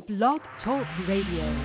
Blog Talk Radio.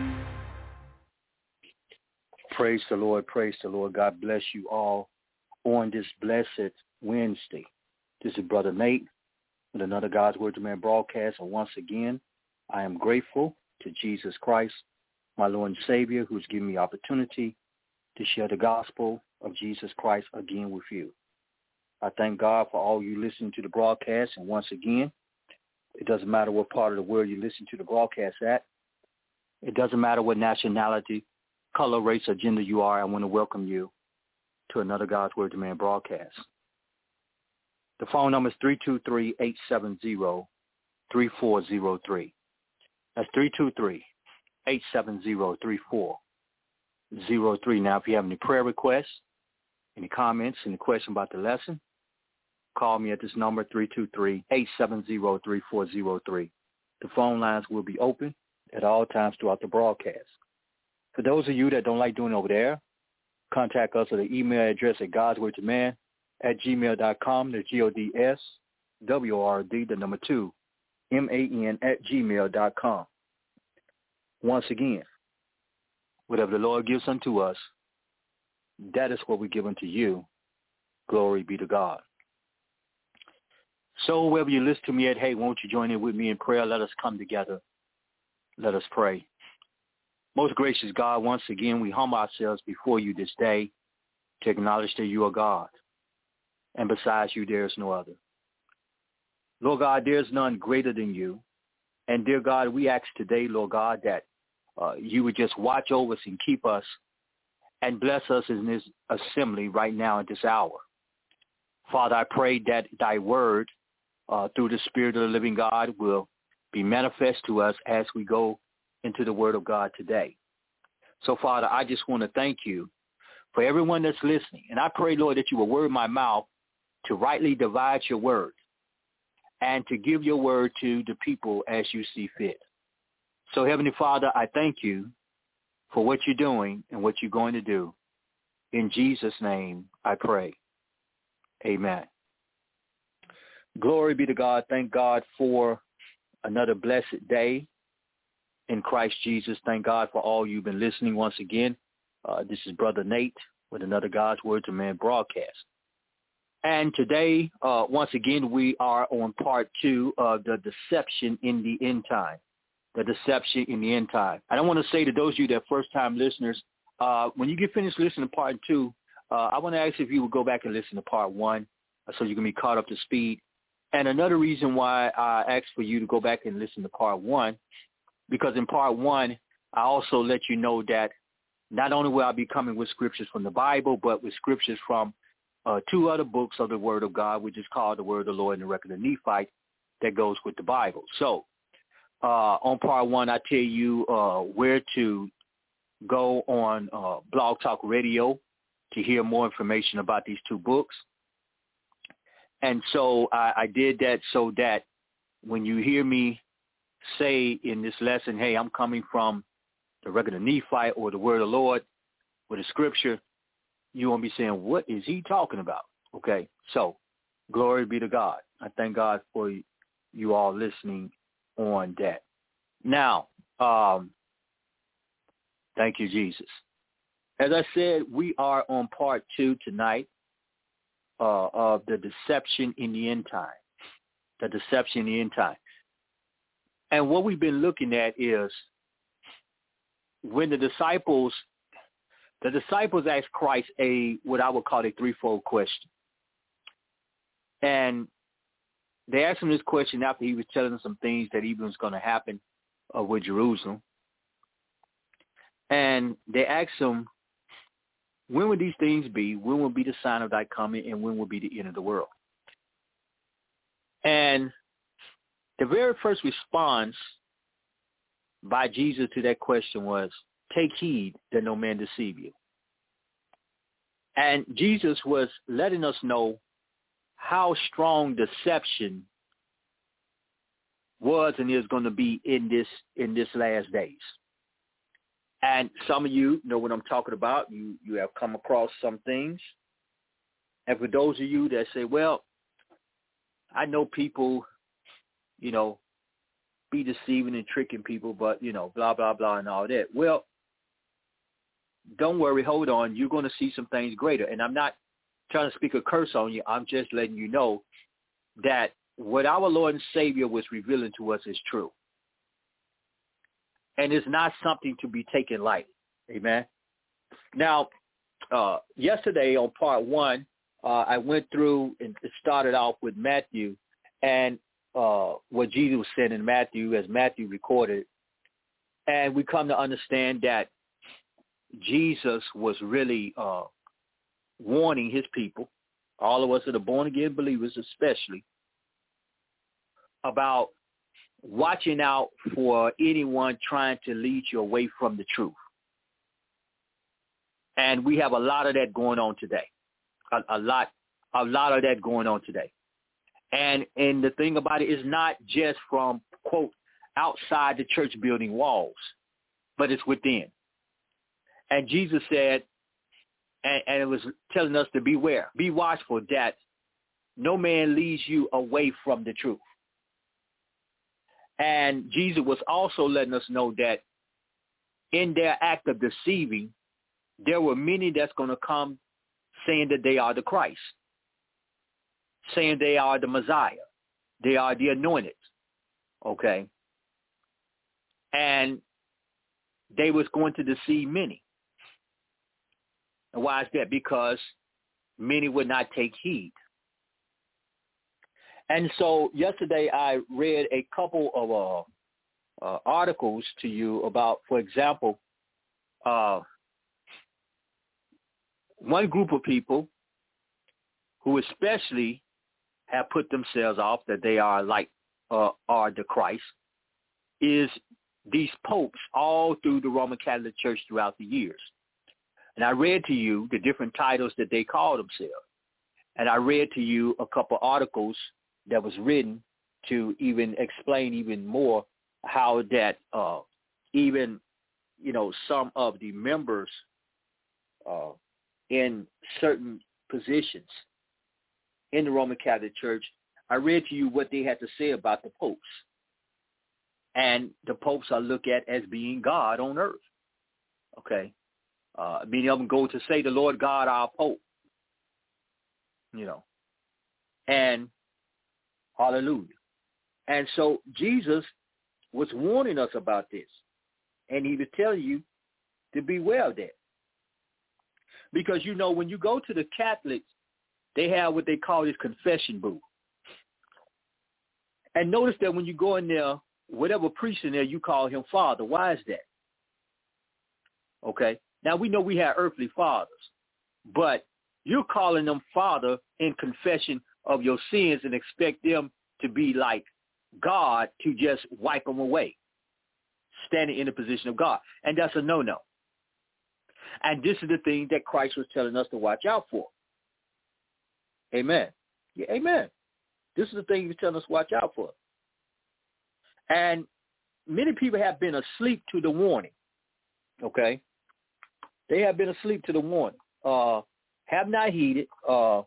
Praise the Lord. Praise the Lord. God bless you all on this blessed Wednesday. This is Brother Nate with another God's Word to Man broadcast. And once again, I am grateful to Jesus Christ, my Lord and Savior, who's given me opportunity to share the gospel of Jesus Christ again with you. I thank God for all you listening to the broadcast. And once again, it doesn't matter what part of the world you listen to the broadcast at. It doesn't matter what nationality, color, race, or gender you are. I want to welcome you to another God's Word to Man broadcast. The phone number is 323-870-3403. That's 323-870-3403. Now, if you have any prayer requests, any comments, any questions about the lesson, call me at this number, 323-870-3403. The phone lines will be open at all times throughout the broadcast. For those of you that don't like doing it over there, contact us at the email address at godswordtoman@gmail.com. That's GODSWORD, 2, MAN @gmail.com. Once again, whatever the Lord gives unto us, that is what we give unto you. Glory be to God. So wherever you listen to me at, hey, won't you join in with me in prayer? Let us come together. Let us pray. Most gracious God, once again, we humble ourselves before you this day to acknowledge that you are God. And besides you, there is no other. Lord God, there is none greater than you. And dear God, we ask today, Lord God, that you would just watch over us and keep us and bless us in this assembly right now at this hour. Father, I pray that thy word through the Spirit of the living God will be manifest to us as we go into the word of God today. So, Father, I just want to thank you for everyone that's listening. And I pray, Lord, that you will word my mouth to rightly divide your word and to give your word to the people as you see fit. So, Heavenly Father, I thank you for what you're doing and what you're going to do. In Jesus' name, I pray. Amen. Glory be to God. Thank God for another blessed day in Christ Jesus. Thank God for all you've been listening once again. This is Brother Nate with another God's Word to Man broadcast. And today, once again, we are on part 2 of the deception in the end time. The deception in the end time. I don't want to say to those of you that are first-time listeners, when you get finished listening to part 2, I want to ask if you would go back and listen to part 1 so you can be caught up to speed. And another reason why I asked for you to go back and listen to part 1, because in part 1, I also let you know that not only will I be coming with scriptures from the Bible, but with scriptures from 2 other books of the Word of God, which is called the Word of the Lord and the Record of Nephi, that goes with the Bible. So on part 1, I tell you where to go on Blog Talk Radio to hear more information about these 2 books. And so I did that so that when you hear me say in this lesson, hey, I'm coming from the Record of Nephi or the Word of the Lord with a scripture, you won't be saying, what is he talking about? Okay, so glory be to God. I thank God for you all listening on that. Now, thank you, Jesus. As I said, we are on part 2 tonight of the deception in the end time. The deception in the end time. And what we've been looking at is when the disciples asked Christ what I would call a threefold question. And they asked him this question after he was telling them some things that even was going to happen with Jerusalem. And they asked him, when will these things be? When will be the sign of thy coming? And when will be the end of the world? And the very first response by Jesus to that question was, take heed that no man deceive you. And Jesus was letting us know how strong deception was and is going to be in this last days. And some of you know what I'm talking about. You have come across some things. And for those of you that say, well, I know people, be deceiving and tricking people, but, blah, blah, blah, and all that. Well, don't worry. Hold on. You're going to see some things greater. And I'm not trying to speak a curse on you. I'm just letting you know that what our Lord and Savior was revealing to us is true. And it's not something to be taken lightly. Amen. Now, yesterday on part 1, I went through and it started off with Matthew and what Jesus said in Matthew as Matthew recorded. And we come to understand that Jesus was really warning his people, all of us that are born-again believers especially, about watching out for anyone trying to lead you away from the truth. And we have a lot of that going on today, a lot of that going on today. And the thing about it is not just from, quote, outside the church building walls, but it's within. And Jesus said, and it was telling us to beware, be watchful that no man leads you away from the truth. And Jesus was also letting us know that in their act of deceiving, there were many that's going to come saying that they are the Christ, saying they are the Messiah, they are the anointed, okay? And they was going to deceive many. And why is that? Because many would not take heed. And so yesterday I read a couple of articles to you about, for example, one group of people who especially have put themselves off that they are are the Christ is these popes all through the Roman Catholic Church throughout the years. And I read to you the different titles that they call themselves. And I read to you a couple articles that was written to even explain even more how that even, some of the members in certain positions in the Roman Catholic Church, I read to you what they had to say about the popes. And the popes are looked at as being God on earth. Okay. Many of them go to say the Lord God, our Pope, and hallelujah. And so Jesus was warning us about this, and he was telling you to beware of that. Because, when you go to the Catholics, they have what they call this confession booth. And notice that when you go in there, whatever priest in there, you call him Father. Why is that? Okay. Now, we know we have earthly fathers, but you're calling them Father in confession of your sins and expect them to be like God to just wipe them away, standing in the position of God. And that's a no-no. And this is the thing that Christ was telling us to watch out for. Amen. Yeah, amen. This is the thing he was telling us to watch out for. And many people have been asleep to the warning, okay? They have been asleep to the warning, have not heeded the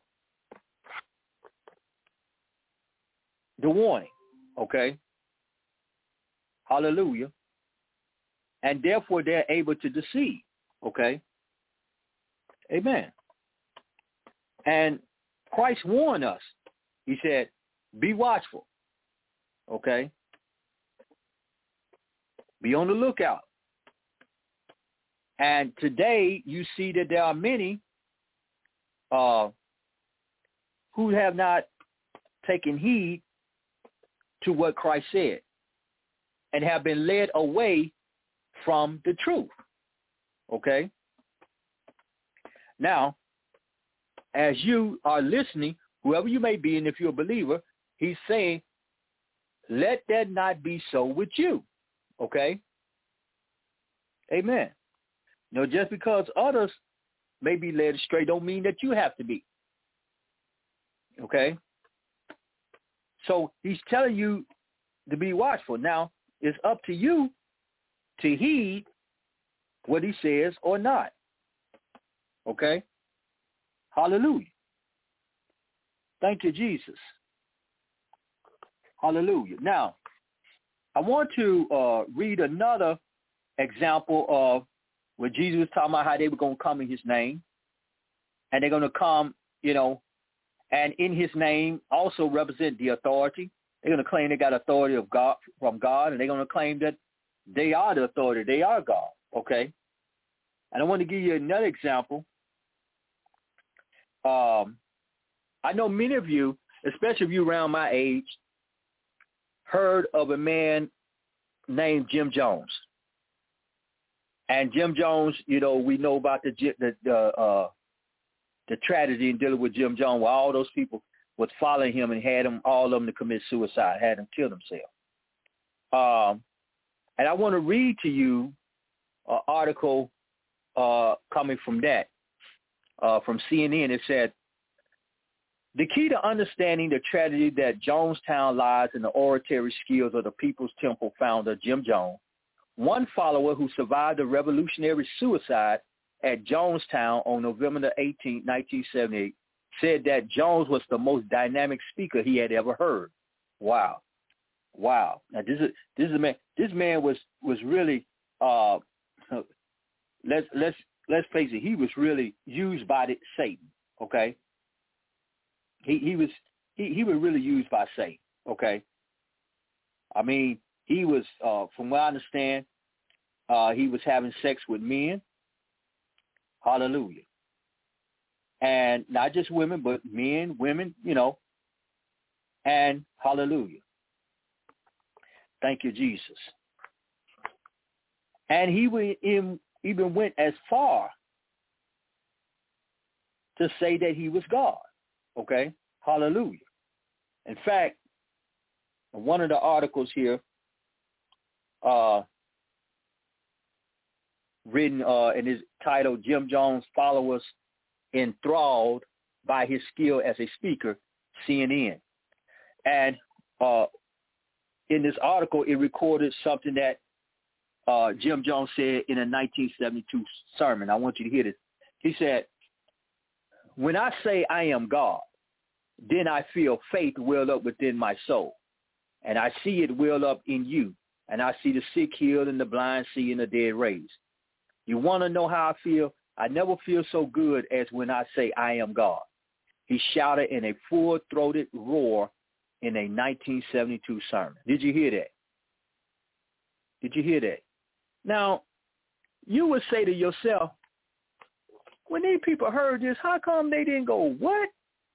warning, okay? Hallelujah. And therefore, they're able to deceive, okay? Amen. And Christ warned us. He said, be watchful, okay? Be on the lookout. And today you see that there are many who have not taken heed to what Christ said and have been led away from the truth. Okay? Now, as you are listening, whoever you may be, and if you're a believer, he's saying, let that not be so with you. Okay? Amen. Just because others may be led astray don't mean that you have to be. Okay? So he's telling you to be watchful. Now, it's up to you to heed what he says or not. Okay? Hallelujah. Thank you, Jesus. Hallelujah. Now, I want to read another example of where Jesus was talking about how they were going to come in his name. And they're going to come, and in his name also represent the authority. They're going to claim they got authority of God from God, and they're going to claim that they are the authority. They are God, okay? And I want to give you another example. I know many of you, especially if you around my age, heard of a man named Jim Jones. And Jim Jones, we know about the tragedy in dealing with Jim Jones, where all those people was following him and had them, all of them, to commit suicide, had them kill themselves. And I want to read to you an article coming from that, from CNN. It said, the key to understanding the tragedy that Jonestown lies in the oratory skills of the People's Temple founder, Jim Jones, one follower who survived a revolutionary suicide at Jonestown on November the 18th, 1978, said that Jones was the most dynamic speaker he had ever heard. Wow. Now this is a man. This man was really let's face it, he was really used by Satan. Okay. He was really used by Satan. Okay. I mean, he was from what I understand, he was having sex with men. Hallelujah. And not just women, but men, women, and hallelujah. Thank you, Jesus. And he even went as far to say that he was God. Okay? Hallelujah. In fact, one of the articles here written and is titled Jim Jones Followers Enthralled by His Skill as a Speaker, CNN. And in this article, it recorded something that Jim Jones said in a 1972 sermon. I want you to hear this. He said, when I say I am God, then I feel faith well up within my soul. And I see it well up in you. And I see the sick healed and the blind see and the dead raised. You want to know how I feel? I never feel so good as when I say I am God. He shouted in a full-throated roar in a 1972 sermon. Did you hear that? Did you hear that? Now, you would say to yourself, when these people heard this, how come they didn't go, what?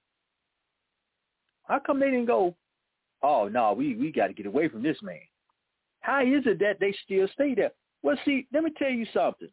How come they didn't go, oh, no, we got to get away from this man? How is it that they still stay there? Well, see, let me tell you something.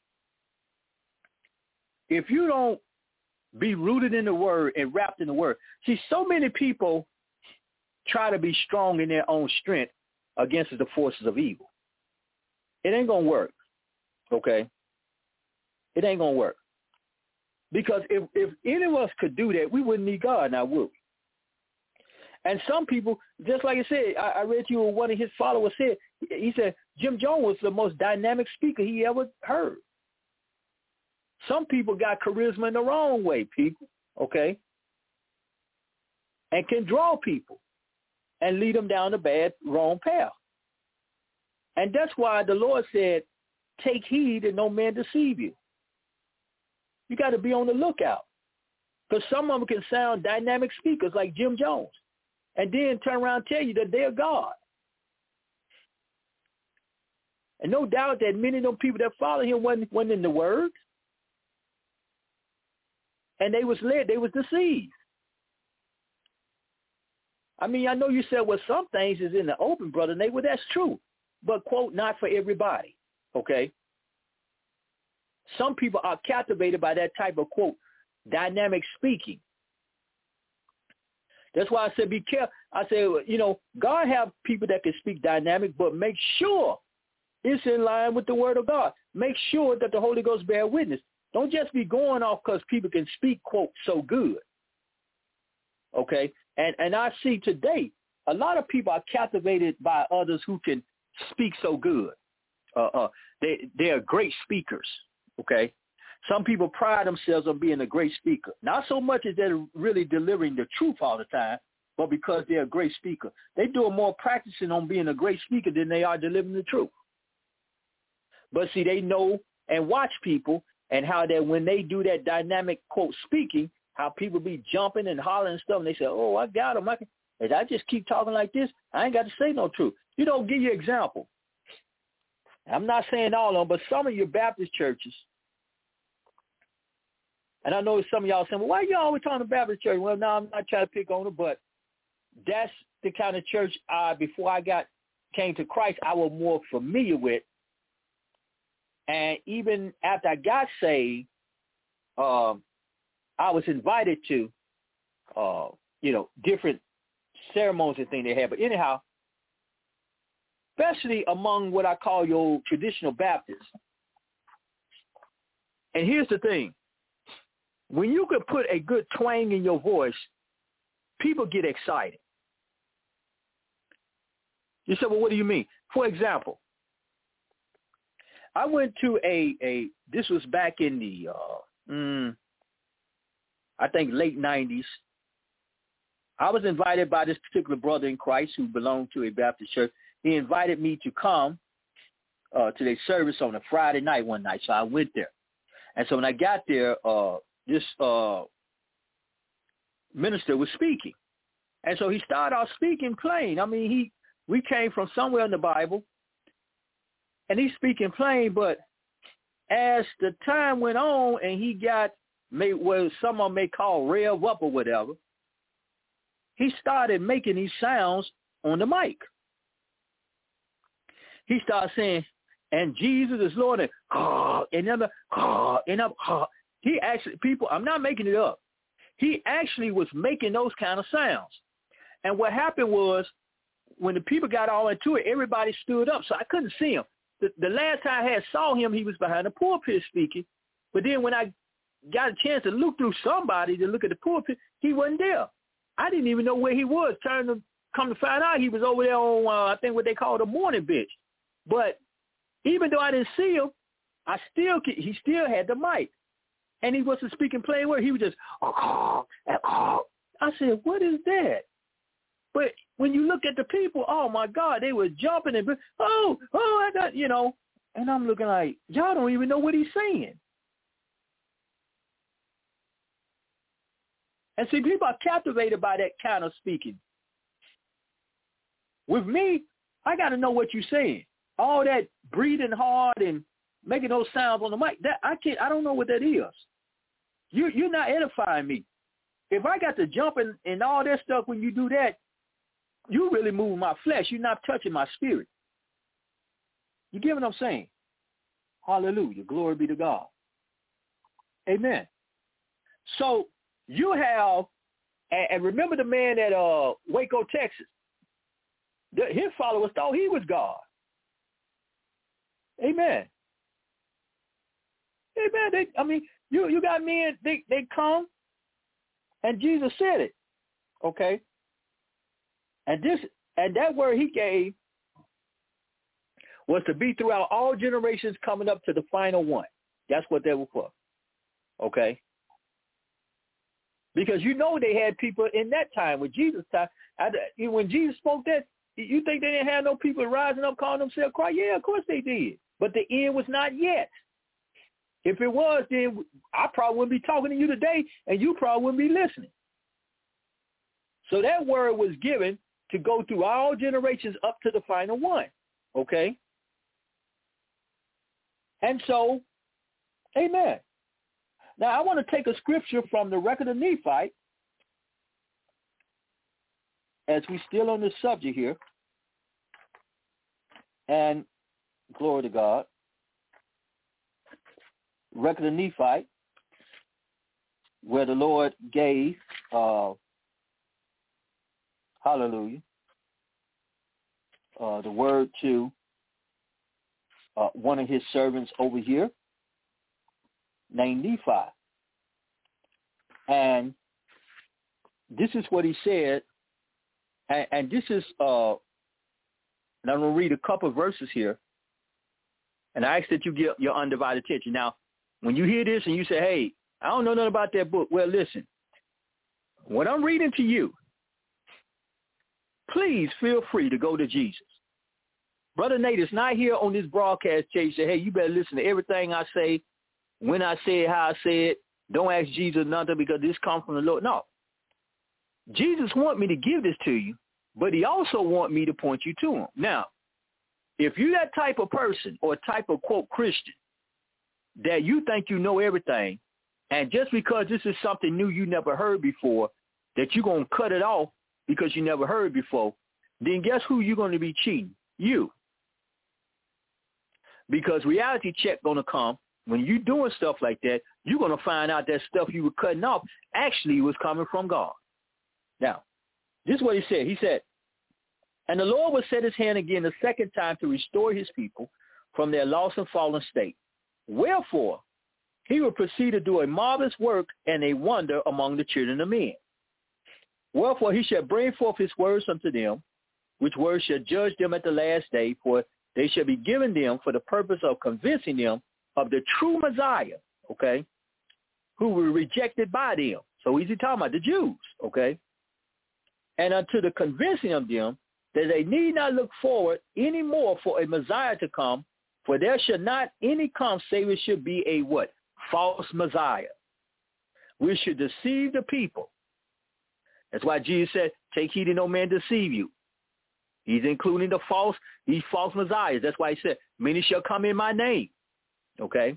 If you don't be rooted in the word and wrapped in the word, see, so many people try to be strong in their own strength against the forces of evil. It ain't going to work, okay? It ain't going to work. Because if any of us could do that, we wouldn't need God now, would we? And some people, just like I said, I read to you what one of his followers said. He said Jim Jones was the most dynamic speaker he ever heard. Some people got charisma in the wrong way, people, okay? And can draw people and lead them down the bad, wrong path. And that's why the Lord said, take heed that no man deceive you. You got to be on the lookout. Because some of them can sound dynamic speakers like Jim Jones and then turn around and tell you that they're God. And no doubt that many of them people that follow him wasn't in the word. And they was led, they was deceived. I mean, I know you said, well, some things is in the open, Brother Nate. Well, that's true. But, quote, not for everybody, okay? Some people are captivated by that type of, quote, dynamic speaking. That's why I said be careful. I said, God have people that can speak dynamic, but make sure it's in line with the word of God. Make sure that the Holy Ghost bear witness. Don't just be going off because people can speak, quote, so good. Okay? And I see today a lot of people are captivated by others who can speak so good. They are great speakers. Okay? Some people pride themselves on being a great speaker. Not so much as they're really delivering the truth all the time, but because they're a great speaker. They do more practicing on being a great speaker than they are delivering the truth. But see, they know and watch people and how that when they do that dynamic, quote, speaking, how people be jumping and hollering and stuff, and they say, oh, I got them. If I just keep talking like this, I ain't got to say no truth. You know, give you an example. I'm not saying all of them, but some of your Baptist churches, and I know some of y'all saying, well, why you always talking to Baptist church? Well, no, I'm not trying to pick on it, but that's the kind of church before I came to Christ, I was more familiar with. And even after I got saved, I was invited to, different ceremonies and things they had. But anyhow, especially among what I call your traditional Baptists. And here's the thing. When you could put a good twang in your voice, people get excited. You say, well, what do you mean? For example, I went to this was back in the, I think late 90s. I was invited by this particular brother in Christ who belonged to a Baptist church. He invited me to come to their service on a Friday night one night, so I went there. And so when I got there, this minister was speaking. And so he started out speaking plain. I mean, we came from somewhere in the Bible, and he's speaking plain, but as the time went on and he got what someone may call rev up or whatever, he started making these sounds on the mic. He started saying, and Jesus is Lord, he actually, people, I'm not making it up. He actually was making those kind of sounds. And what happened was, when the people got all into it, everybody stood up, so I couldn't see him. The last time I saw him, he was behind the pulpit speaking. But then when I got a chance to look through somebody to look at the pulpit, he wasn't there. I didn't even know where he was. Come to find out, he was over there on, I think what they call the morning bench. But even though I didn't see him, he still had the mic. And he wasn't speaking plain word. He was just, I said, what is that? But when you look at the people, oh, my God, they were jumping and, I got, and I'm looking like, y'all don't even know what he's saying. And see, people are captivated by that kind of speaking. With me, I got to know what you're saying. All that breathing hard and making those sounds on the mic, that I don't know what that is. You're not edifying me. If I got to jump and all that stuff when you do that, you really moving my flesh. You're not touching my spirit. You get what I'm saying? Hallelujah. Glory be to God. Amen. So you have, and remember the man at Waco, Texas. His followers thought he was God. Amen. Amen. You got men, they come, and Jesus said it. Okay? And that word he gave was to be throughout all generations coming up to the final one. That's what they were for. Okay? Because they had people in that time, with Jesus' time. When Jesus spoke that, you think they didn't have no people rising up calling themselves Christ? Yeah, of course they did. But the end was not yet. If it was, then I probably wouldn't be talking to you today, and you probably wouldn't be listening. So that word was given to go through all generations up to the final one. Okay? And so, amen. Now, I want to take a scripture from the Record of Nephi, as we're still on this subject here. And glory to God. Record of Nephi, where the Lord gave, hallelujah, the word to one of his servants over here named Nephi. And this is what he said, and this is, and I'm going to read a couple of verses here, and I ask that you give your undivided attention. Now, when you hear this and you say, hey, I don't know nothing about that book, well, listen, what I'm reading to you please feel free to go to Jesus. Brother Nate is not here on this broadcast. Say, hey, you better listen to everything I say, when I say it, how I say it. Don't ask Jesus nothing because this comes from the Lord. No. Jesus wants me to give this to you, but he also wants me to point you to him. Now, if you're that type of person or type of, quote, Christian, that you think you know everything, and just because this is something new you never heard before, that you're going to cut it off because you never heard before, then guess who you're going to be cheating? You. Because reality check going to come. When you're doing stuff like that, you're going to find out that stuff you were cutting off actually was coming from God. Now, this is what he said. He said, and the Lord will set his hand again the second time to restore his people from their lost and fallen state. Wherefore, he will proceed to do a marvelous work and a wonder among the children of men. Wherefore, he shall bring forth his words unto them, which words shall judge them at the last day, for they shall be given them for the purpose of convincing them of the true Messiah, okay, who were rejected by them. So he's talking about the Jews, okay? And unto the convincing of them that they need not look forward any more for a Messiah to come, for there should not any come save it should be a what? False Messiah, which should deceive the people. That's why Jesus said, take heed that no man deceive you. He's including these false messiahs. That's why he said, many shall come in my name. Okay?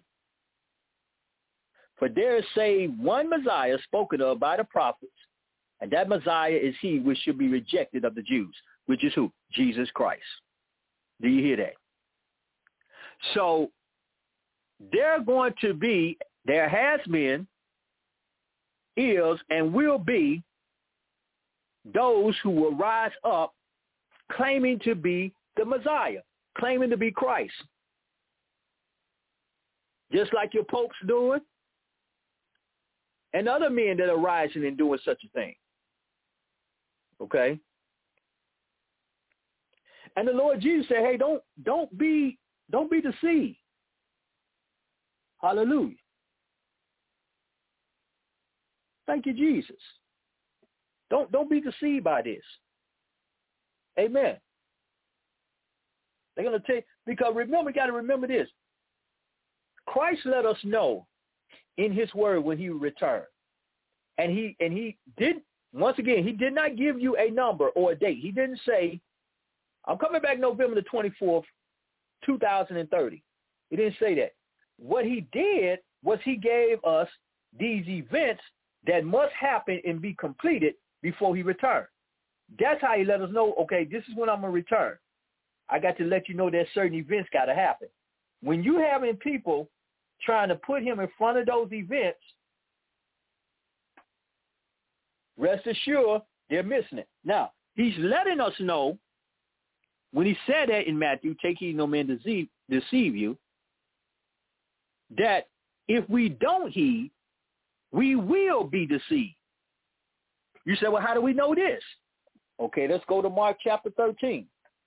For there is save one Messiah spoken of by the prophets, and that Messiah is he which should be rejected of the Jews, which is who? Jesus Christ. Do you hear that? So there has been, is, and will be those who will rise up claiming to be the Messiah, claiming to be Christ. Just like your popes doing, and other men that are rising and doing such a thing. Okay? And the Lord Jesus said, hey, don't be deceived. Hallelujah. Thank you, Jesus. Don't be deceived by this. Amen. They're going to take, because remember, you got to remember this. Christ let us know in his word when he returned. And he did, once again, he did not give you a number or a date. He didn't say, I'm coming back November the 24th, 2030. He didn't say that. What he did was he gave us these events that must happen and be completed before he returned. That's how he let us know, okay, this is when I'm going to return. I got to let you know that certain events got to happen. When you having people trying to put him in front of those events, rest assured they're missing it. Now, he's letting us know, when he said that in Matthew, take heed no man deceive you, that if we don't heed, we will be deceived. You say, well, how do we know this? Okay, let's go to Mark chapter 13.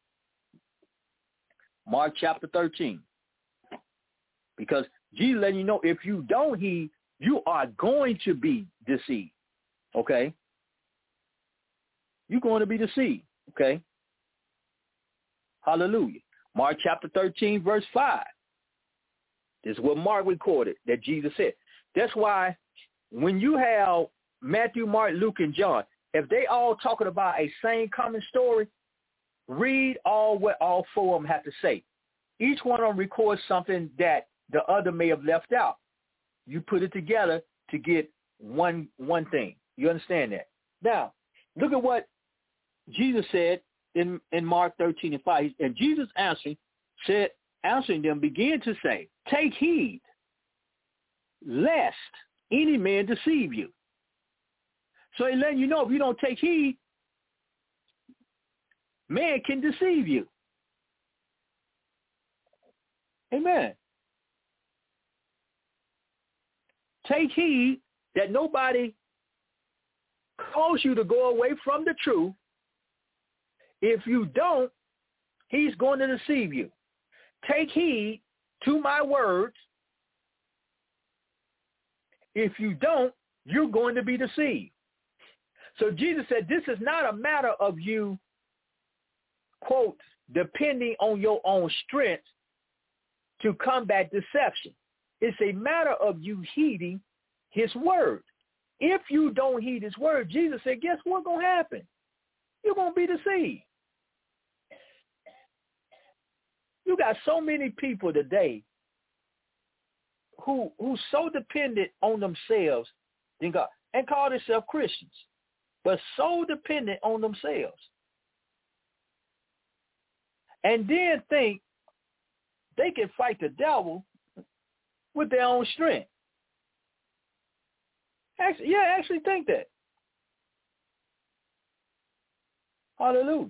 Mark chapter 13. Because Jesus letting you know, if you don't heed, you are going to be deceived. Okay? You're going to be deceived. Okay? Hallelujah. Mark chapter 13, verse 5. This is what Mark recorded that Jesus said. That's why when you have Matthew, Mark, Luke, and John, if they all talking about a same common story, read all what all four of them have to say. Each one of them records something that the other may have left out. You put it together to get one thing. You understand that? Now, look at what Jesus said in Mark 13 and 5. And Jesus answering them, began to say, take heed, lest any man deceive you. So he's letting you know, if you don't take heed, man can deceive you. Amen. Take heed that nobody calls you to go away from the truth. If you don't, he's going to deceive you. Take heed to my words. If you don't, you're going to be deceived. So Jesus said, this is not a matter of you quote, depending on your own strength to combat deception. It's a matter of you heeding his word. If you don't heed his word, Jesus said, guess what's going to happen? You're going to be deceived. You got so many people today who so dependent on themselves than God, and call themselves Christians, but so dependent on themselves. And then think they can fight the devil with their own strength. Actually think that. Hallelujah.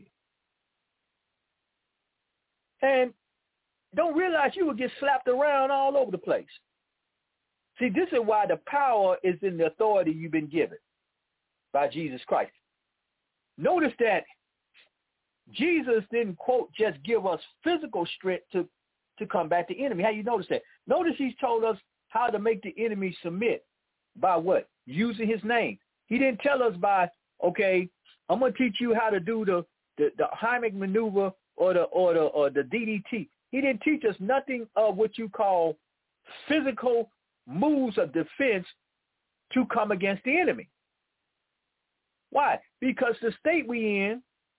And don't realize you will get slapped around all over the place. See, this is why the power is in the authority you've been given by Jesus Christ. Notice that Jesus didn't, quote, just give us physical strength to combat the enemy. How you notice that? Notice he's told us how to make the enemy submit. By what? Using his name. He didn't tell us by, okay, I'm going to teach you how to do the Heimlich maneuver or the DDT. He didn't teach us nothing of what you call physical moves of defense to come against the enemy. Why? Because the state we in,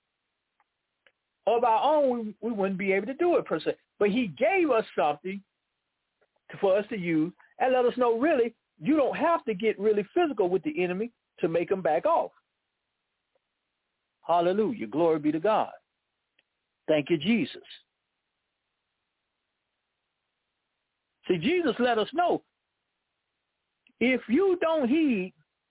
of our own, we wouldn't be able to do it per se. But he gave us something for us to use and let us know, really, you don't have to get really physical with the enemy to make him back off. Hallelujah. Glory be to God. Thank you, Jesus. See, Jesus let us know, if you don't heed,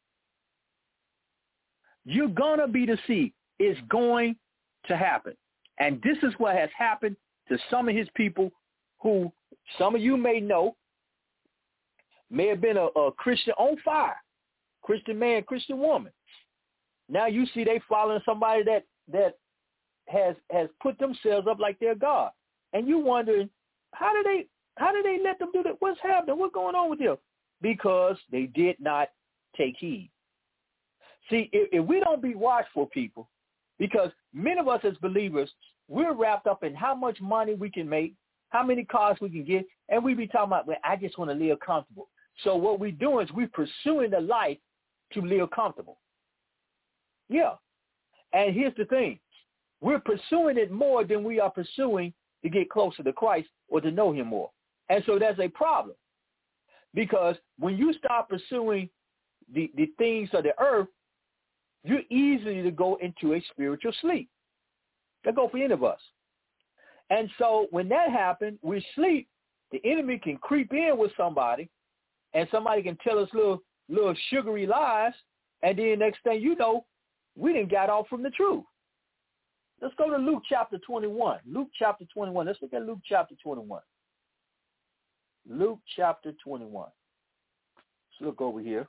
you're going to be deceived. It's going to happen. And this is what has happened to some of his people who some of you may know may have been a Christian on fire, Christian man, Christian woman. Now you see they following somebody that has put themselves up like they're God. And you wondering, how did they let them do that? What's happening? What's going on with them? Because they did not take heed. See, if we don't be watchful, people, because many of us as believers, we're wrapped up in how much money we can make, how many cars we can get, and we be talking about, well, I just want to live comfortable. So what we're doing is we're pursuing the life to live comfortable. Yeah. And here's the thing. We're pursuing it more than we are pursuing to get closer to Christ or to know him more. And so there's a problem. Because when you start pursuing the things of the earth, you're easy to go into a spiritual sleep. That go for any of us. And so when that happens, we sleep, the enemy can creep in with somebody, and somebody can tell us little sugary lies, and then next thing you know, we done got off from the truth. Let's go to Luke chapter 21. Luke chapter 21. Let's look at Luke chapter 21. Luke chapter 21. Let's look over here.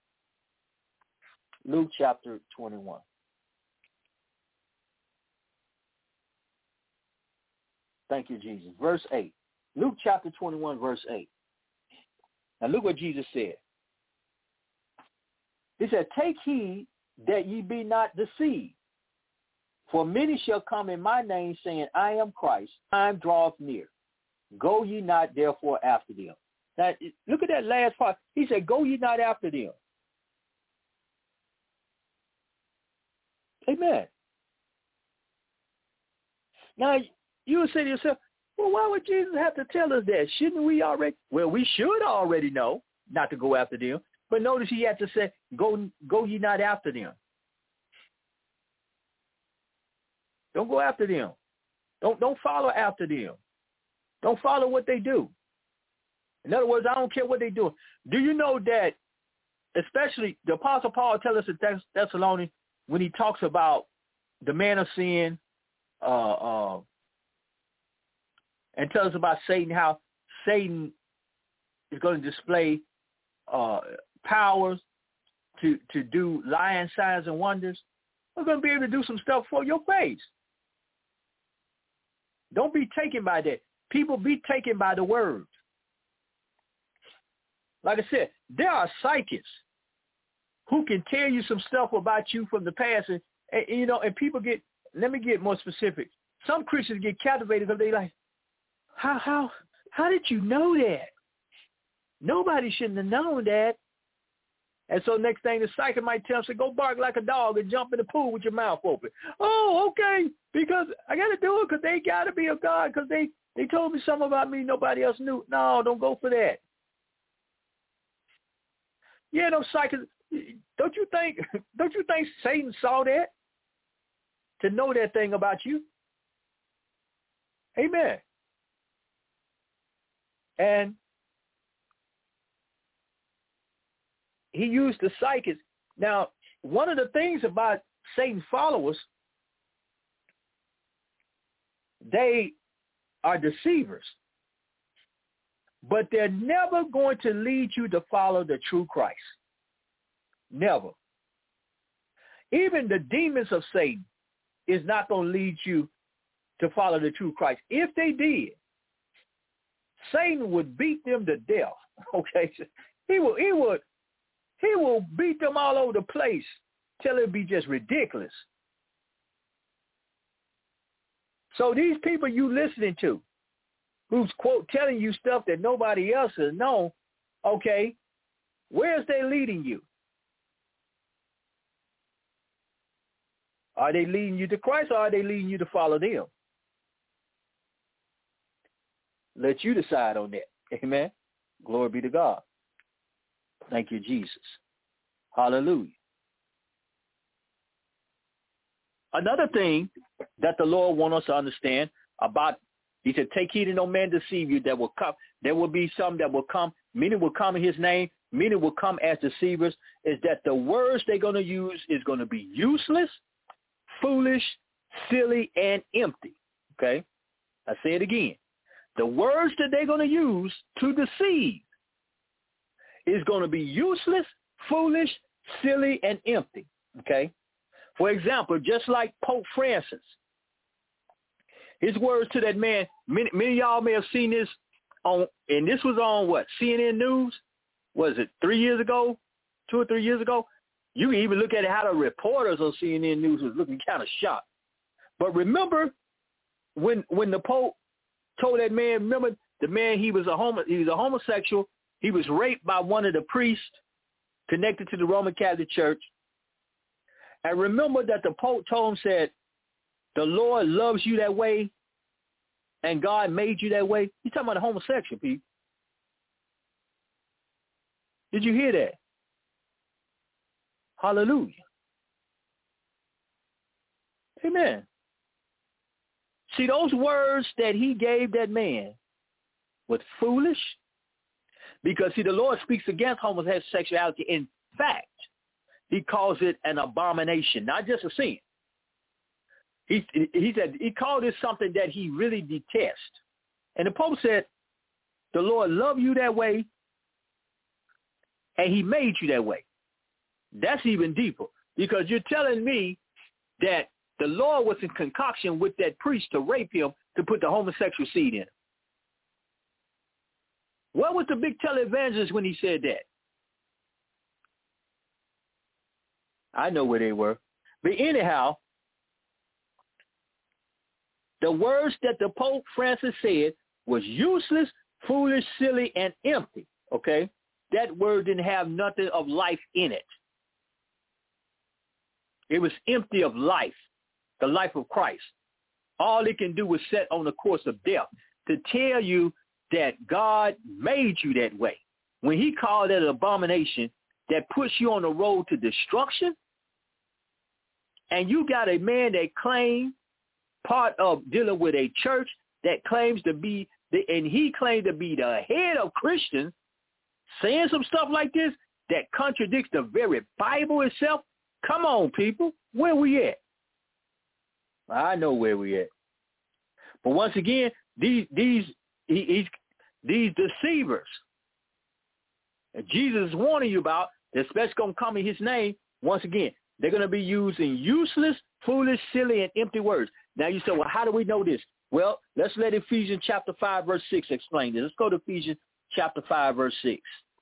Luke chapter 21. Thank you, Jesus. Verse 8. Luke chapter 21, verse 8. Now look what Jesus said. He said, take heed that ye be not deceived. For many shall come in my name, saying, I am Christ. Time draweth near. Go ye not therefore after them. Now, look at that last part. He said, go ye not after them. Amen. Now, you would say to yourself, well, why would Jesus have to tell us that? Shouldn't we already? Well, we should already know not to go after them. But notice he had to say, go ye not after them. Don't go after them. Don't follow after them. Don't follow what they do. In other words, I don't care what they do. Do you know that, especially the Apostle Paul tells us in Thessalonians, when he talks about the man of sin, and tells us about Satan, how Satan is going to display powers to do lying signs and wonders. We're going to be able to do some stuff for your face. Don't be taken by that. People be taken by the word. Like I said, there are psychics who can tell you some stuff about you from the past, and people get, let me get more specific. some Christians get captivated because they like, how did you know that? Nobody shouldn't have known that. And so next thing the psychic might tell them, go bark like a dog and jump in the pool with your mouth open. Oh, okay, because I got to do it because they got to be a God because they told me something about me nobody else knew. No, don't go for that. Yeah, no psychics. Don't you think Satan saw that to know that thing about you? Amen. And he used the psychics. Now, one of the things about Satan's followers, they are deceivers, but they're never going to lead you to follow the true Christ. Never. Even the demons of Satan is not going to lead you to follow the true Christ. If they did, Satan would beat them to death. Okay, he will beat them all over the place till it be just ridiculous. So these people you listening to, who's quote telling you stuff that nobody else has known, okay, where's they leading you? Are they leading you to Christ or are they leading you to follow them? Let you decide on that. Amen. Glory be to God. Thank you, Jesus. Hallelujah. Another thing that the Lord wants us to understand about, he said, take heed and no man deceive you. That will come. There will be some that will come. Many will come in his name. Many will come as deceivers. Is that the words they're going to use is going to be useless, foolish, silly, and empty. Okay? I say it again. The words that they're going to use to deceive is going to be useless, foolish, silly, and empty. Okay? For example, just like Pope Francis, his words to that man, many of y'all may have seen this on, and this was on what, CNN News? Was it 3 years ago, 2 or 3 years ago? You can even look at how the reporters on CNN News was looking kind of shocked. But remember when the Pope told that man, remember the man, he was a homosexual. He was raped by one of the priests connected to the Roman Catholic Church. And remember that the Pope told him, said, the Lord loves you that way and God made you that way. He's talking about the homosexual people. Did you hear that? Hallelujah. Amen. See, those words that he gave that man was foolish because, see, the Lord speaks against homosexuality. In fact, he calls it an abomination, not just a sin. He said he called it something that he really detests. And the Pope said, the Lord loved you that way, and he made you that way. That's even deeper, because you're telling me that the Lord was in concoction with that priest to rape him to put the homosexual seed in him. What was the big televangelist when he said that? I know where they were. But anyhow, the words that the Pope Francis said was useless, foolish, silly, and empty, okay? That word didn't have nothing of life in it. It was empty of life, the life of Christ. All it can do was set on the course of death to tell you that God made you that way. When he called that an abomination that puts you on the road to destruction, and you got a man that claimed part of dealing with a church that claims to be, and he claimed to be the head of Christians, saying some stuff like this that contradicts the very Bible itself. Come on, people. Where we at? I know where we at. But once again, these deceivers that Jesus is warning you about, that's going to come in his name, once again, they're going to be using useless, foolish, silly, and empty words. Now you say, well, how do we know this? Well, let's let Ephesians chapter 5, verse 6 explain this. Let's go to Ephesians chapter 5, verse 6.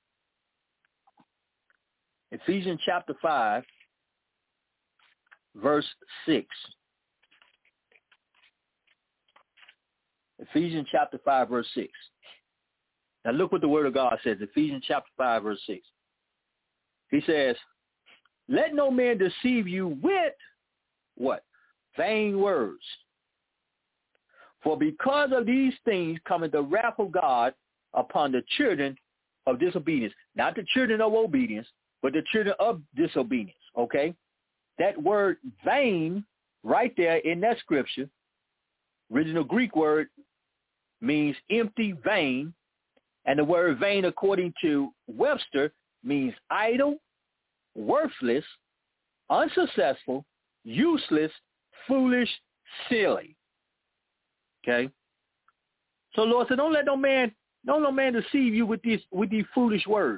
Ephesians chapter 5, verse 6. Ephesians chapter 5, verse 6. Now look what the word of God says, Ephesians chapter 5, verse 6. He says, let no man deceive you with what? Vain words. For because of these things cometh the wrath of God upon the children of disobedience. Not the children of obedience, but the children of disobedience, okay? That word vain right there in that scripture, original Greek word means empty, vain. And the word vain, according to Webster, means idle, worthless, unsuccessful, useless, foolish, silly. Okay? So Lord said, don't let no man deceive you with these foolish words.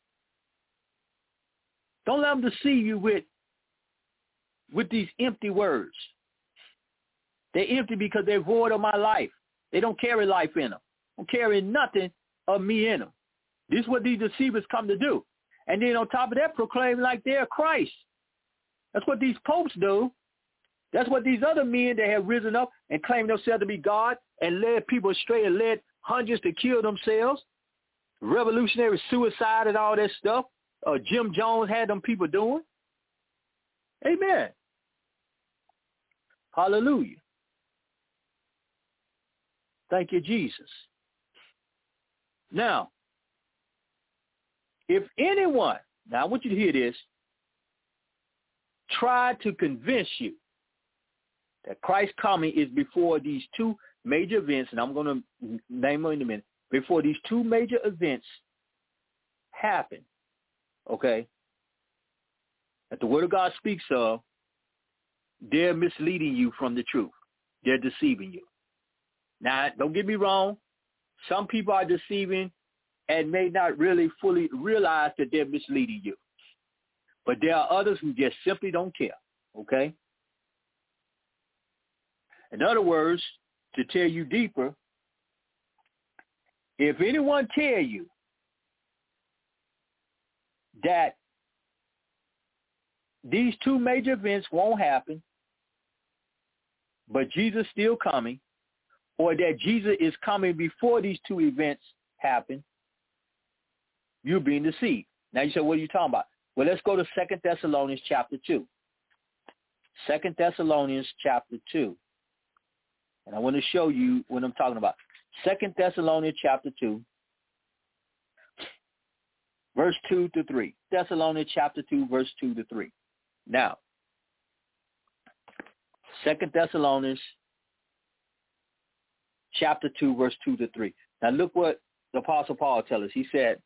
Don't let them deceive you with these empty words. They're empty because they're void of my life. They don't carry life in them. Don't carry nothing of me in them. This is what these deceivers come to do. And then on top of that, proclaim like they're Christ. That's what these popes do. That's what these other men that have risen up and claimed themselves to be God and led people astray and led hundreds to kill themselves. Revolutionary suicide and all that stuff. Jim Jones had them people doing. Amen. Hallelujah. Thank you, Jesus. Now, if anyone, now I want you to hear this, try to convince you that Christ's coming is before these two major events, and I'm going to name them in a minute, before these two major events happen, okay, that the Word of God speaks of, they're misleading you from the truth. They're deceiving you. Now, don't get me wrong. Some people are deceiving and may not really fully realize that they're misleading you. But there are others who just simply don't care, okay? In other words, to tell you deeper, if anyone tell you that these two major events won't happen, but Jesus is still coming, or that Jesus is coming before these two events happen, you're being deceived. Now you say, what are you talking about? Well, let's go to 2 Thessalonians chapter 2. 2 Thessalonians chapter 2. And I want to show you what I'm talking about. 2 Thessalonians chapter 2, verse 2 to 3. Thessalonians chapter 2, verse 2 to 3. Now, 2 Thessalonians chapter 2, verse 2 to 3. Now look what the Apostle Paul tells us. He said,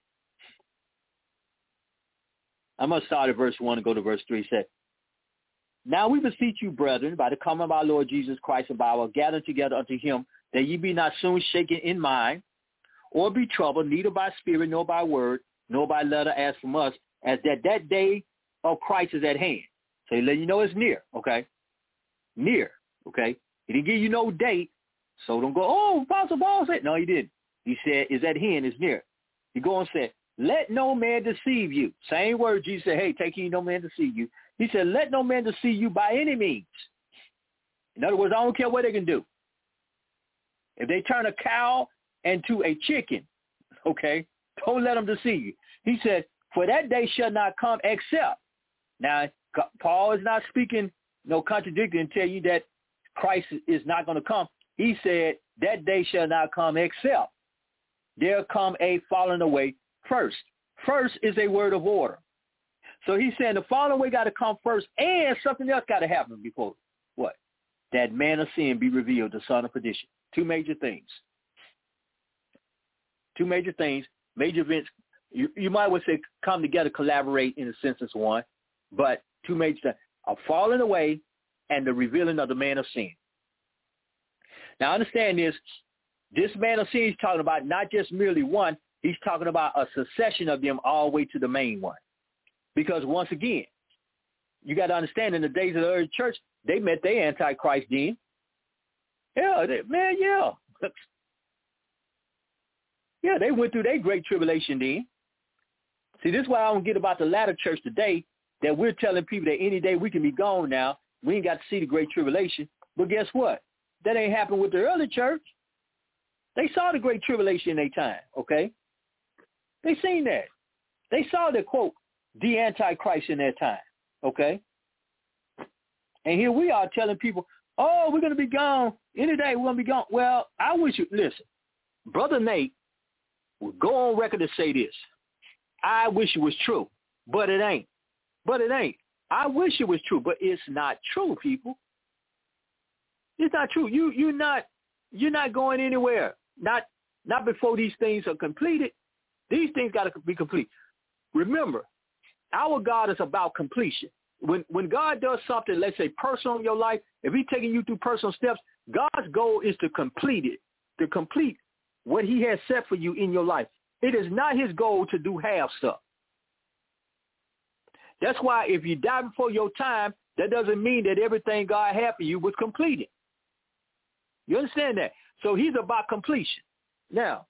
I'm going to start at verse 1 and go to verse 3. He said, now we beseech you, brethren, by the coming of our Lord Jesus Christ and by our gathering together unto him, that ye be not soon shaken in mind, or be troubled, neither by spirit, nor by word, nor by letter as from us, as that day of Christ is at hand. So he let you know it's near, okay? Near, okay? He didn't give you no date, so don't go, oh, Apostle Paul said. No, he didn't. He said, is at hand, is near. He go and said, let no man deceive you. Same word, Jesus said, hey, take heed, no man deceive you. He said, let no man deceive you by any means. In other words, I don't care what they can do. If they turn a cow into a chicken, okay, don't let them deceive you. He said, for that day shall not come except. Now, Paul is not speaking, no contradicting and tell you that Christ is not going to come. He said, that day shall not come except there come a falling away first. First is a word of order. So he's saying the falling away got to come first, and something else got to happen before what? That man of sin be revealed, the son of perdition. Two major things. Two major things, major events. You might well say come together, collaborate in a sense as one, but two major things, a falling away and the revealing of the man of sin. Now understand this man of sin he's talking about not just merely one, he's talking about a succession of them all the way to the main one. Because once again, you got to understand in the days of the early church, they met their Antichrist then. Yeah, yeah, they went through their great tribulation then. See, this is why I don't get about the latter church today, that we're telling people that any day we can be gone now. We ain't got to see the great tribulation. But guess what? That ain't happened with the early church. They saw the great tribulation in their time, okay? They seen that. They saw the, quote, the Antichrist in their time, okay? And here we are telling people, oh, we're going to be gone. Any day we're going to be gone. Well, I wish you, listen, Brother Nate would go on record to say this. I wish it was true, but it ain't. But it ain't. I wish it was true, but it's not true, people. It's not true. You're not going anywhere. Not before these things are completed. These things got to be complete. Remember, our God is about completion. When God does something, let's say personal in your life, if he's taking you through personal steps, God's goal is to complete it, to complete what he has set for you in your life. It is not his goal to do half stuff. That's why if you die before your time, that doesn't mean that everything God had for you was completed. You understand that? So he's about completion. Now,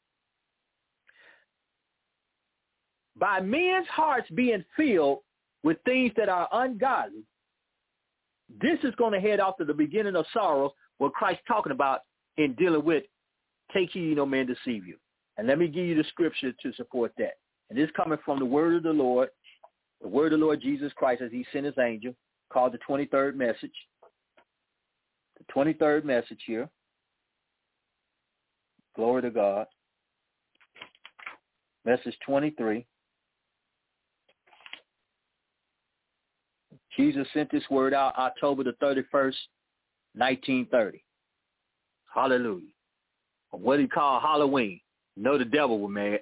by men's hearts being filled with things that are ungodly, this is going to head off to the beginning of sorrows, what Christ's talking about in dealing with take heed no man deceive you. And let me give you the scripture to support that. And this is coming from the word of the Lord Jesus Christ as he sent his angel, called the 23rd message. The 23rd message here. Glory to God. Message 23. Jesus sent this word out October the 31st, 1930. Hallelujah. What he called Halloween. No, the devil was mad.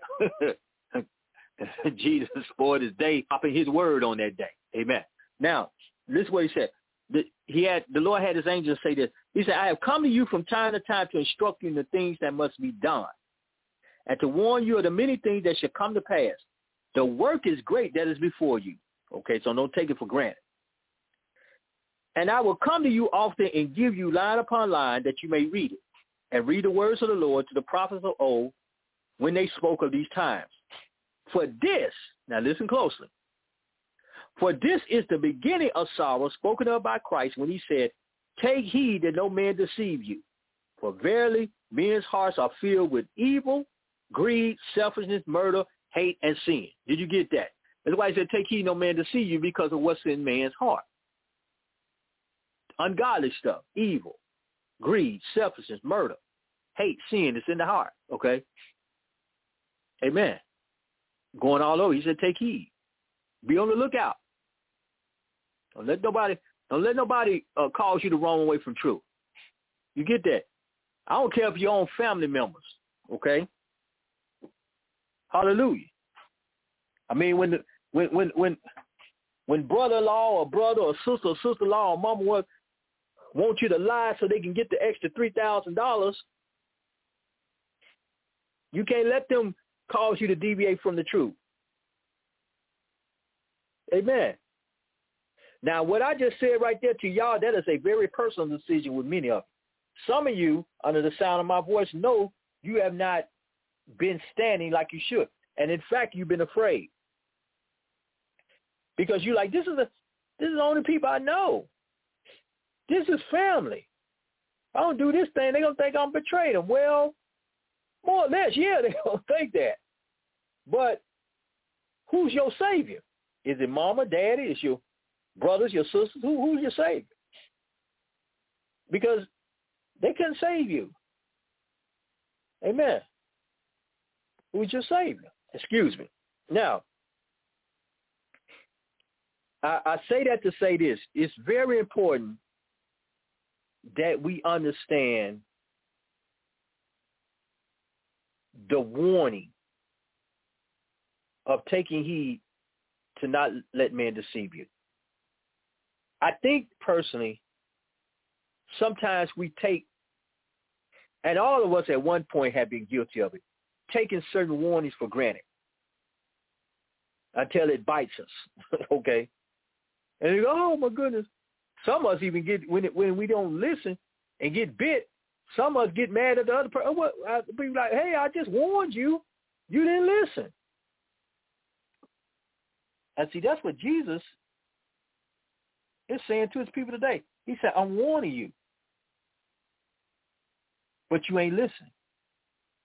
Jesus spoiled his day, popping his word on that day. Amen. Now, this is what he said. The Lord had his angels say this. He said, I have come to you from time to time to instruct you in the things that must be done, and to warn you of the many things that shall come to pass. The work is great that is before you. Okay, so don't take it for granted. And I will come to you often and give you line upon line that you may read it, and read the words of the Lord to the prophets of old when they spoke of these times. For this, now listen closely, for this is the beginning of sorrow spoken of by Christ when he said, take heed that no man deceive you. For verily men's hearts are filled with evil, greed, selfishness, murder, hate, and sin. Did you get that? That's why he said, take heed no man deceive you, because of what's in man's heart. Ungodly stuff, evil, greed, selfishness, murder, hate, sin, it's in the heart, okay? Amen. Going all over. He said, take heed. Be on the lookout. Don't let nobody cause you the wrong way from truth. You get that? I don't care if your own family members, okay? Hallelujah. I mean, when brother-in-law or brother or sister-in-law or mama want you to lie so they can get the extra $3,000, you can't let them cause you to deviate from the truth. Amen. Now, what I just said right there to y'all, that is a very personal decision with many of you. Some of you, under the sound of my voice, know you have not been standing like you should. And in fact, you've been afraid. Because you're like, this is the only people I know. This is family. If I don't do this thing, they're going to think I'm betrayed them. Well, more or less, yeah, they're going to think that. But who's your savior? Is it mama, daddy? Is your brothers, your sisters? Who's your savior? Because they couldn't save you. Amen. Who's your savior? Excuse me. Now, I say that to say this. It's very important that we understand the warning of taking heed to not let man deceive you. I think personally, sometimes we take, and all of us at one point have been guilty of it, taking certain warnings for granted until it bites us, okay? And you go, oh my goodness. Some of us even get, when we don't listen and get bit, some of us get mad at the other person. Be like, hey, I just warned you. You didn't listen. And see, that's what Jesus is saying to his people today. He said, I'm warning you. But you ain't listening.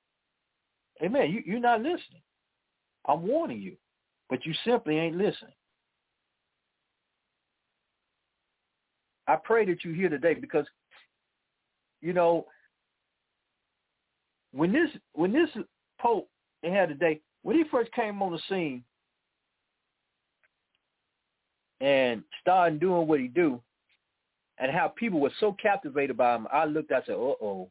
Amen. You're not listening. I'm warning you, but you simply ain't listening. I pray that you're here today because, you know, when this Pope they had today, when he first came on the scene and started doing what he do, and how people were so captivated by him, I looked, I said, uh-oh.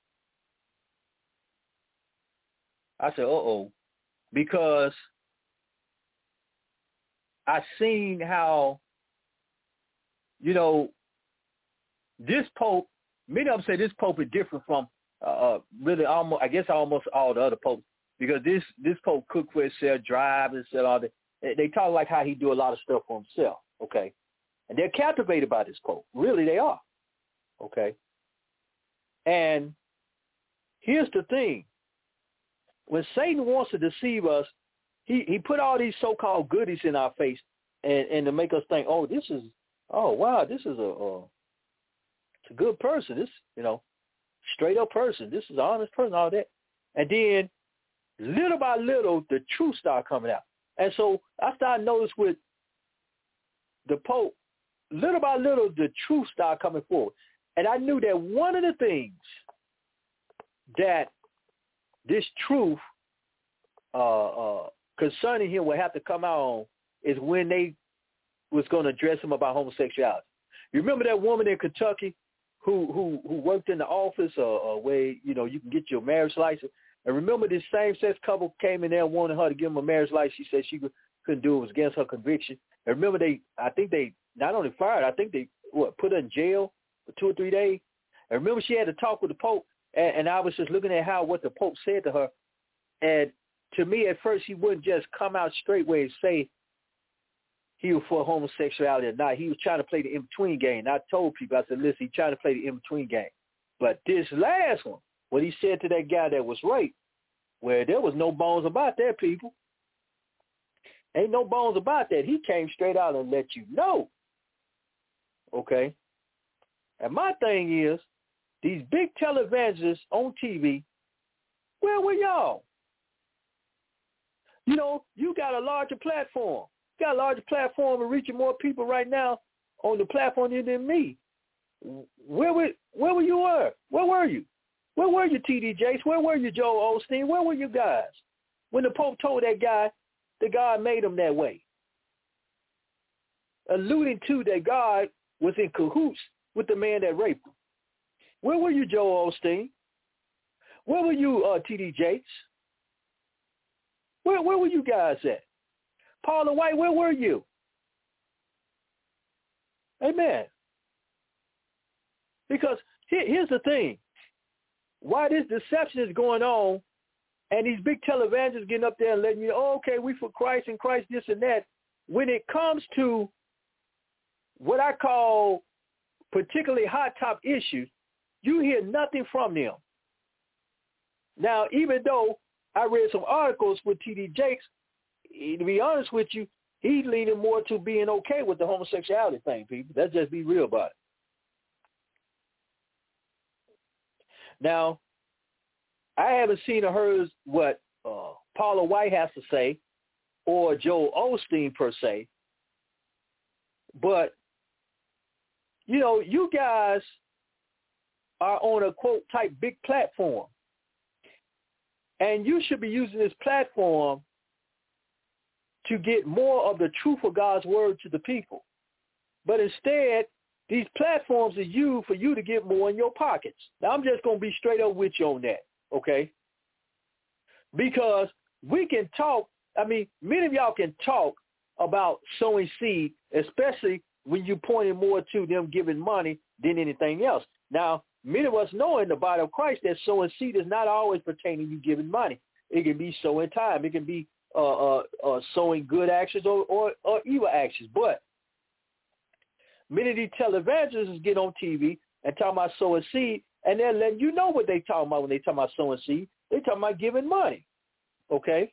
Because I seen how, you know, this Pope, many of them say this Pope is different from really almost all the other popes, because this Pope cook for himself, drive and sell all that. They talk like how he do a lot of stuff for himself, okay? And they're captivated by this Pope. Really, they are, okay? And here's the thing. When Satan wants to deceive us, he put all these so-called goodies in our face and to make us think, this is a good person. This, straight up person. This is an honest person, all that. And then little by little, the truth started coming out. And so I started notice with the Pope, little by little, the truth started coming forward. And I knew that one of the things that this truth concerning him would have to come out on is when they was going to address him about homosexuality. You remember that woman in Kentucky who worked in the office where, you can get your marriage license? And remember this same-sex couple came in there and wanted her to give him a marriage license. She said she couldn't do it. It was against her conviction. And remember I think they not only fired, I think they put her in jail for 2 or 3 days. And remember she had to talk with the Pope. And I was just looking at what the Pope said to her. And to me, at first, he wouldn't just come out straight way and say he was for homosexuality or not. He was trying to play the in-between game. And I told people, I said, listen, he's trying to play the in-between game. But this last one, what he said to that guy that was raped, where there was no bones about that, people. Ain't no bones about that. He came straight out and let you know. Okay? And my thing is, these big televangelists on TV, where were y'all? You got a larger platform. You got a larger platform and reaching more people right now on the platform than me. Where were you? Where were you? Where were you, T.D. Jakes? Where were you, Joel Osteen? Where were you guys when the Pope told that guy that God made him that way? Alluding to that God was in cahoots with the man that raped him. Where were you, Joel Osteen? Where were you, T.D. Jakes? Where were you guys at? Paula White, where were you? Amen. Because here's the thing. Why this deception is going on and these big televangelists getting up there and letting you know, okay, we for Christ and Christ this and that, when it comes to what I call particularly hot top issues, you hear nothing from them. Now, even though I read some articles with T.D. Jakes, to be honest with you, he's leaning more to being okay with the homosexuality thing, people. Let's just be real about it. Now, I haven't seen or heard what Paula White has to say or Joel Osteen per se, but, you guys are on a, quote, type big platform, and you should be using this platform to get more of the truth of God's word to the people. But instead, these platforms are used for you to get more in your pockets. Now, I'm just going to be straight up with you on that, okay? Because we can talk, many of y'all can talk about sowing seed, especially when you're pointing more to them giving money than anything else. Now, many of us know in the body of Christ that sowing seed is not always pertaining to you giving money. It can be sowing time. It can be sowing good actions or evil actions. But many of these televangelists get on TV and talk about sowing seed, and they're letting you know what they talking about when they talk about sowing seed. They talking about giving money, okay?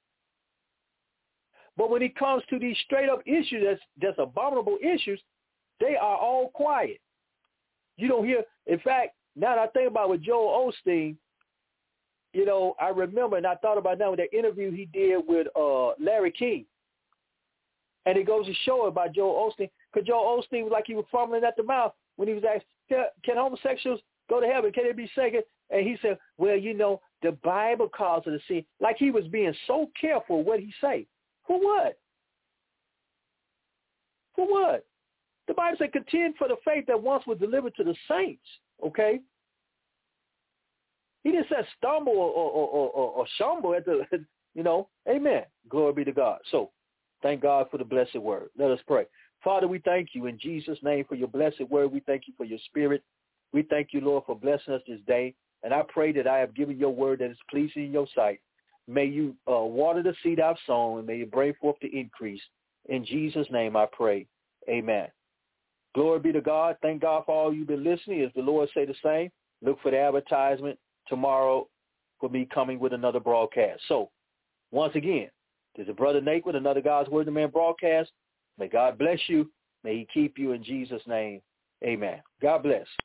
But when it comes to these straight-up issues, that's abominable issues, they are all quiet. You don't hear. In fact, now that I think about it with Joel Osteen, I remember, and I thought about that with that interview he did with Larry King. And it goes to show about Joel Osteen, because Joel Osteen was like he was fumbling at the mouth when he was asked, can homosexuals go to heaven? Can they be saved? And he said, well, the Bible calls it a sin. Like he was being so careful what he say. For what? For what? The Bible said, contend for the faith that once was delivered to the saints, okay? He didn't say stumble or shamble at the, amen. Glory be to God. So, thank God for the blessed word. Let us pray. Father, we thank you in Jesus' name for your blessed word. We thank you for your spirit. We thank you, Lord, for blessing us this day. And I pray that I have given your word that is pleasing in your sight. May you water the seed I've sown, and may you bring forth the increase. In Jesus' name I pray. Amen. Glory be to God. Thank God for all you've been listening. As the Lord say the same, look for the advertisement tomorrow for me coming with another broadcast. So, once again, this is Brother Nate with another God's Word to Man broadcast. May God bless you. May he keep you in Jesus' name. Amen. God bless.